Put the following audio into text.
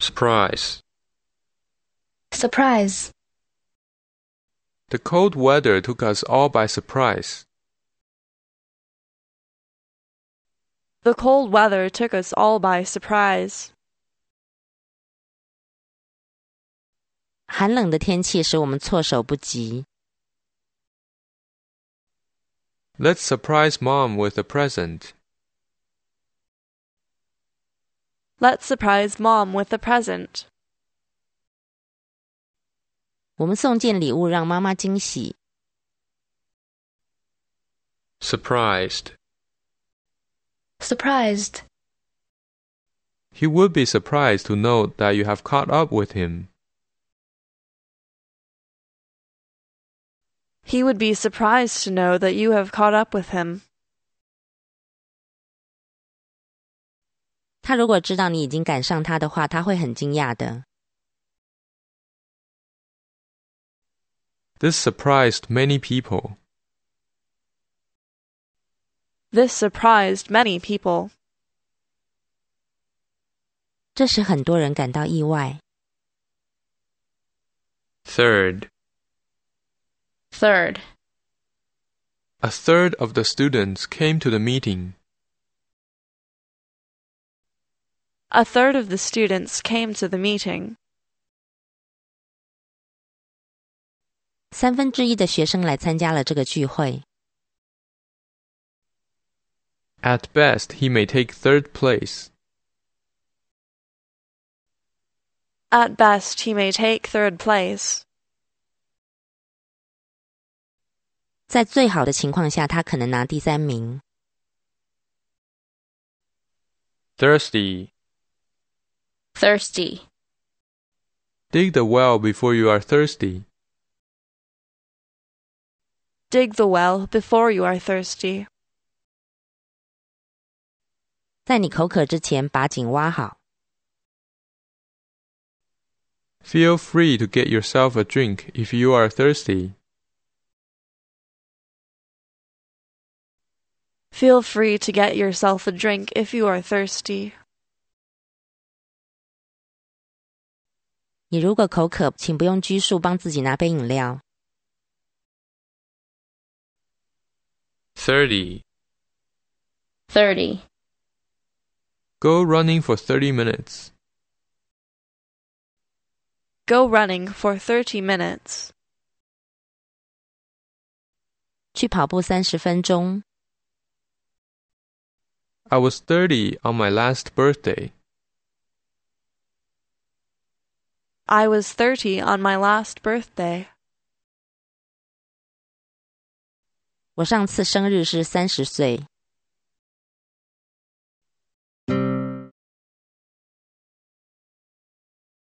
Surprise. Surprise. The cold weather took us all by surprise. The cold weather took us all by surprise. 寒冷的天气使我们措手不及。 Let's surprise Mom with a present. Let's surprise Mom with a present. 我们送件礼物让妈妈惊喜。 Surprised. Surprised. He would be surprised to know that you have caught up with him. He would be surprised to know that you have caught up with him. 他如果知道你已经赶上他的话，他会很惊讶的。 This surprised many people. This surprised many people. 这使很多人感到意外。 Third. Third. A third of the students came to the meeting. A third of the students came to the meeting. 1/3的学生来参加了这个聚会。 At best, he may take third place. At best, he may take third place. 在最好的情况下，他可能拿第3名。 Thirsty. Thirsty. Dig the well before you are thirsty. Dig the well before you are thirsty. 在你口渴之前，把井挖好。 Feel free to get yourself a drink if you are thirsty. Feel free to get yourself a drink if you are thirsty. 你如果口渴，请不用拘束，帮自己拿杯饮料。 30. 30. Go running for 30 minutes. Go running for 30 minutes. 去跑步30分钟。 I was 30 on my last birthday. I was 30 on my last birthday. 我上次生日是30岁。